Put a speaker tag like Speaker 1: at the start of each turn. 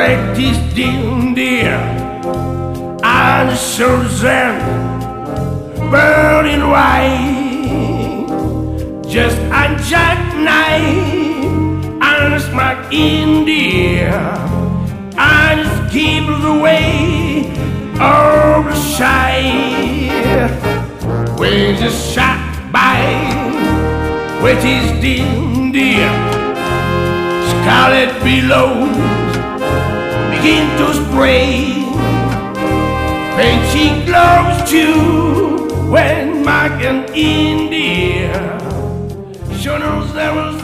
Speaker 1: practiced India and Susan burning white, just a jackknife and smart India and keep the way of the side. When the shot by with his India, scarlet billows begin to spray. Painting gloves too when Mark and India sure knows there was